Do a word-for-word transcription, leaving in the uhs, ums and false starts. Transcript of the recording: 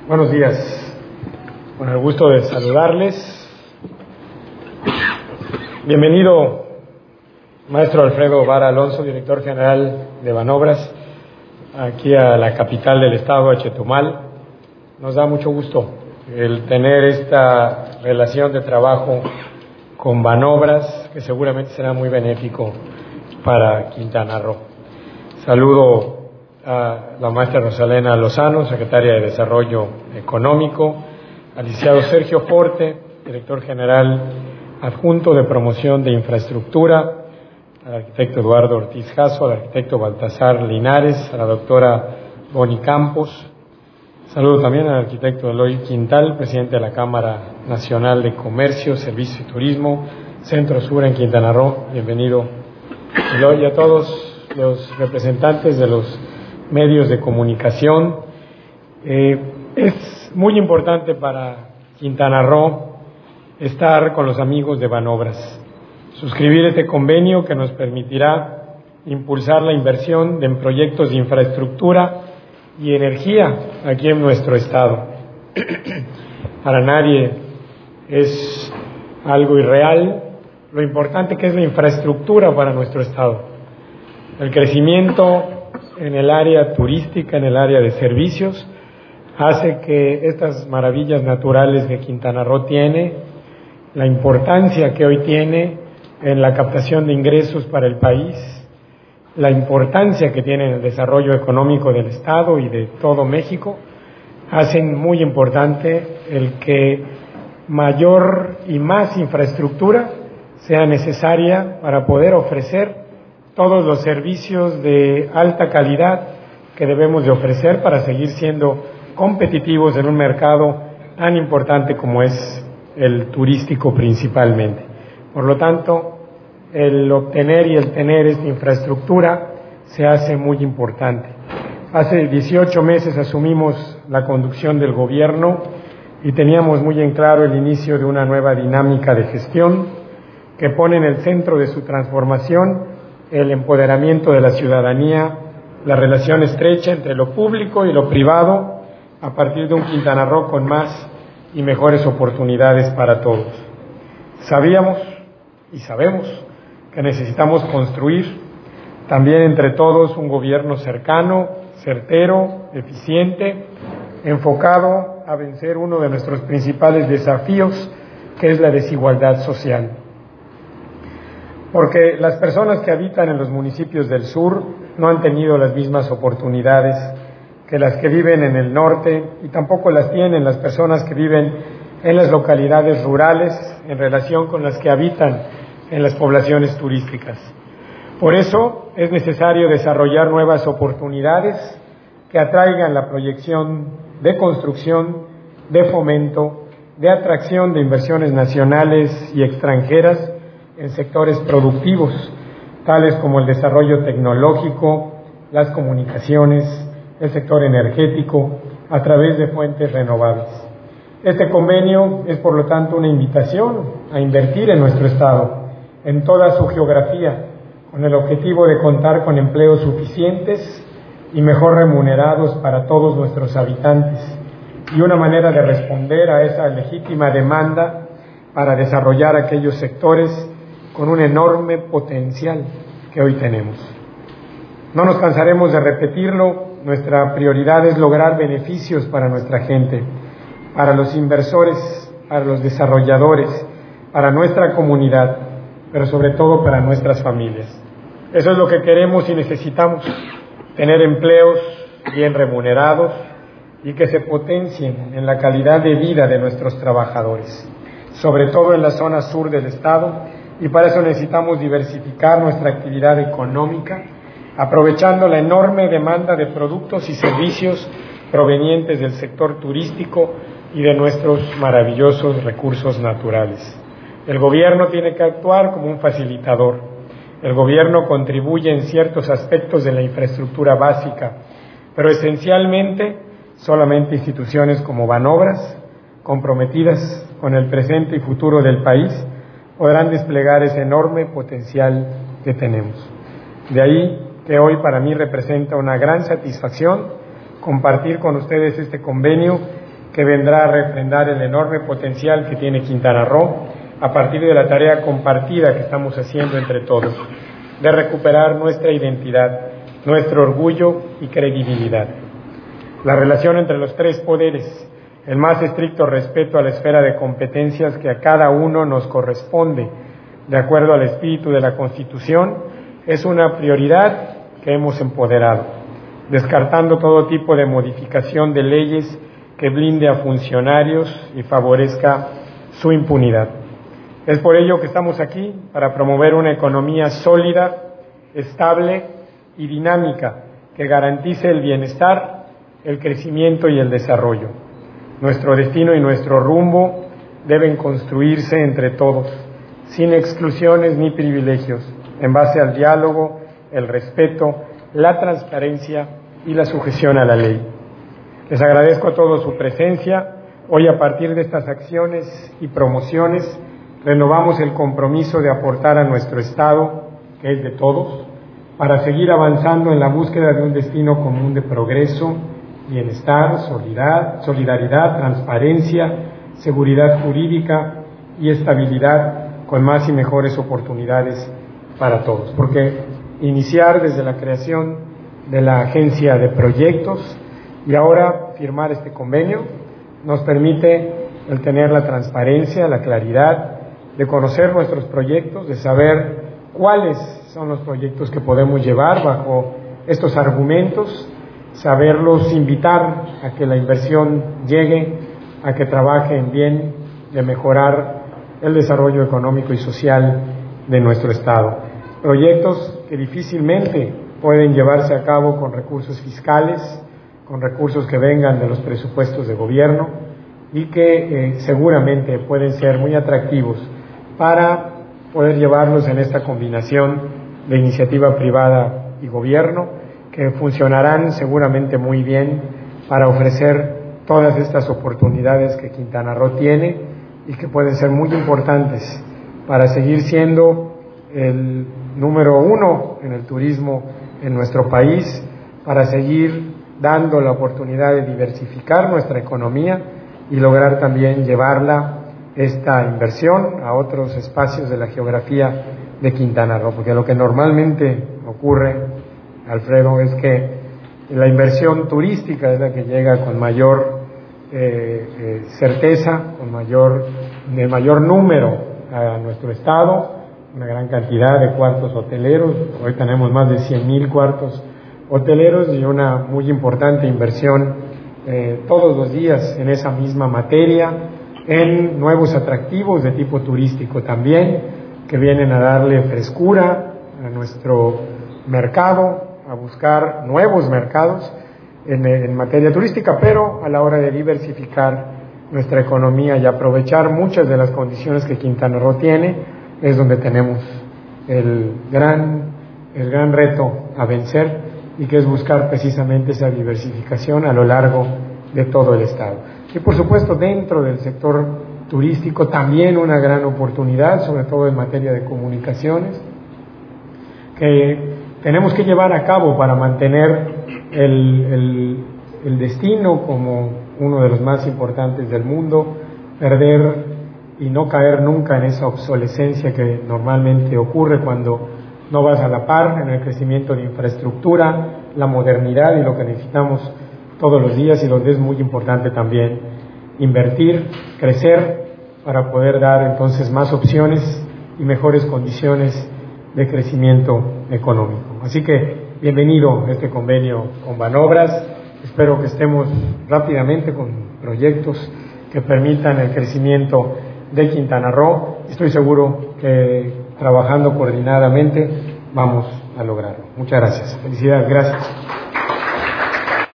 Buenos días, con el gusto de saludarles. Bienvenido, maestro Alfredo Vara Alonso, director general de Banobras, aquí a la capital del estado, a Chetumal. Nos da mucho gusto el tener esta relación de trabajo con Banobras, que seguramente será muy benéfico para Quintana Roo. Saludo a la maestra Rosalena Lozano, secretaria de Desarrollo Económico, al licenciado Sergio Forte, director general adjunto de Promoción de Infraestructura, al arquitecto Eduardo Ortiz Jasso, al arquitecto Baltasar Linares, a la doctora Boni Campos. Saludo también al arquitecto Eloy Quintal, presidente de la Cámara Nacional de Comercio, Servicios y Turismo, Centro Sur en Quintana Roo. Bienvenido, Eloy, a todos los representantes de los medios de comunicación. Eh, es muy importante para Quintana Roo estar con los amigos de Banobras, suscribir este convenio que nos permitirá impulsar la inversión en proyectos de infraestructura y energía aquí en nuestro estado. Para nadie es algo irreal lo importante que es la infraestructura para nuestro estado. El crecimiento en el área turística, en el área de servicios, hace que estas maravillas naturales que Quintana Roo tiene, la importancia que hoy tiene en la captación de ingresos para el país, la importancia que tiene en el desarrollo económico del Estado y de todo México, hacen muy importante el que mayor y más infraestructura sea necesaria para poder ofrecer todos los servicios de alta calidad que debemos de ofrecer para seguir siendo competitivos en un mercado tan importante como es el turístico principalmente. Por lo tanto, el obtener y el tener esta infraestructura se hace muy importante. Hace dieciocho meses asumimos la conducción del gobierno y teníamos muy en claro el inicio de una nueva dinámica de gestión que pone en el centro de su transformación el empoderamiento de la ciudadanía, la relación estrecha entre lo público y lo privado a partir de un Quintana Roo con más y mejores oportunidades para todos. Sabíamos y sabemos que necesitamos construir también entre todos un gobierno cercano, certero, eficiente, enfocado a vencer uno de nuestros principales desafíos, que es la desigualdad social. Porque las personas que habitan en los municipios del sur no han tenido las mismas oportunidades que las que viven en el norte y tampoco las tienen las personas que viven en las localidades rurales en relación con las que habitan en las poblaciones turísticas. Por eso es necesario desarrollar nuevas oportunidades que atraigan la proyección de construcción, de fomento, de atracción de inversiones nacionales y extranjeras en sectores productivos, tales como el desarrollo tecnológico, las comunicaciones, el sector energético, a través de fuentes renovables. Este convenio es, por lo tanto, una invitación a invertir en nuestro estado, en toda su geografía, con el objetivo de contar con empleos suficientes y mejor remunerados para todos nuestros habitantes, y una manera de responder a esa legítima demanda para desarrollar aquellos sectores con un enorme potencial que hoy tenemos. No nos cansaremos de repetirlo, nuestra prioridad es lograr beneficios para nuestra gente, para los inversores, para los desarrolladores, para nuestra comunidad, pero sobre todo para nuestras familias. Eso es lo que queremos y necesitamos, tener empleos bien remunerados y que se potencien en la calidad de vida de nuestros trabajadores, sobre todo en la zona sur del estado, y para eso necesitamos diversificar nuestra actividad económica, aprovechando la enorme demanda de productos y servicios provenientes del sector turístico y de nuestros maravillosos recursos naturales. El gobierno tiene que actuar como un facilitador. El gobierno contribuye en ciertos aspectos de la infraestructura básica, pero esencialmente solamente instituciones como Banobras, comprometidas con el presente y futuro del país, podrán desplegar ese enorme potencial que tenemos. De ahí que hoy para mí representa una gran satisfacción compartir con ustedes este convenio que vendrá a refrendar el enorme potencial que tiene Quintana Roo a partir de la tarea compartida que estamos haciendo entre todos, de recuperar nuestra identidad, nuestro orgullo y credibilidad. La relación entre los tres poderes, el más estricto respeto a la esfera de competencias que a cada uno nos corresponde, de acuerdo al espíritu de la Constitución, es una prioridad que hemos empoderado, descartando todo tipo de modificación de leyes que blinde a funcionarios y favorezca su impunidad. Es por ello que estamos aquí, para promover una economía sólida, estable y dinámica que garantice el bienestar, el crecimiento y el desarrollo. Nuestro destino y nuestro rumbo deben construirse entre todos, sin exclusiones ni privilegios, en base al diálogo, el respeto, la transparencia y la sujeción a la ley. Les agradezco a todos su presencia. Hoy, a partir de estas acciones y promociones, renovamos el compromiso de aportar a nuestro Estado, que es de todos, para seguir avanzando en la búsqueda de un destino común de progreso, bienestar, solidaridad, solidaridad, transparencia, seguridad jurídica y estabilidad, con más y mejores oportunidades para todos. Porque iniciar desde la creación de la Agencia de Proyectos y ahora firmar este convenio nos permite el tener la transparencia, la claridad de conocer nuestros proyectos, de saber cuáles son los proyectos que podemos llevar bajo estos argumentos, saberlos invitar a que la inversión llegue, a que trabaje en bien de mejorar el desarrollo económico y social de nuestro Estado. Proyectos que difícilmente pueden llevarse a cabo con recursos fiscales, con recursos que vengan de los presupuestos de gobierno y que eh, seguramente pueden ser muy atractivos para poder llevarlos en esta combinación de iniciativa privada y gobierno, que funcionarán seguramente muy bien para ofrecer todas estas oportunidades que Quintana Roo tiene y que pueden ser muy importantes para seguir siendo el número uno en el turismo en nuestro país, para seguir dando la oportunidad de diversificar nuestra economía y lograr también llevarla, esta inversión, a otros espacios de la geografía de Quintana Roo, porque lo que normalmente ocurre, Alfredo, es que la inversión turística es la que llega con mayor eh, eh, certeza, con mayor, de mayor número a nuestro estado, una gran cantidad de cuartos hoteleros. Hoy tenemos más de cien mil cuartos hoteleros y una muy importante inversión eh, todos los días en esa misma materia, en nuevos atractivos de tipo turístico también, que vienen a darle frescura a nuestro mercado, a buscar nuevos mercados en, en materia turística, pero a la hora de diversificar nuestra economía y aprovechar muchas de las condiciones que Quintana Roo tiene, es donde tenemos el gran, el gran reto a vencer, y que es buscar precisamente esa diversificación a lo largo de todo el estado. Y por supuesto, dentro del sector turístico también una gran oportunidad, sobre todo en materia de comunicaciones, que tenemos que llevar a cabo para mantener el, el, el destino como uno de los más importantes del mundo, perder y no caer nunca en esa obsolescencia que normalmente ocurre cuando no vas a la par en el crecimiento de infraestructura, la modernidad y lo que necesitamos todos los días, y donde es muy importante también invertir, crecer, para poder dar entonces más opciones y mejores condiciones de crecimiento económico. Así que bienvenido a este convenio con Banobras. Espero que estemos rápidamente con proyectos que permitan el crecimiento de Quintana Roo. Estoy seguro que trabajando coordinadamente vamos a lograrlo. Muchas gracias. Felicidades. Gracias.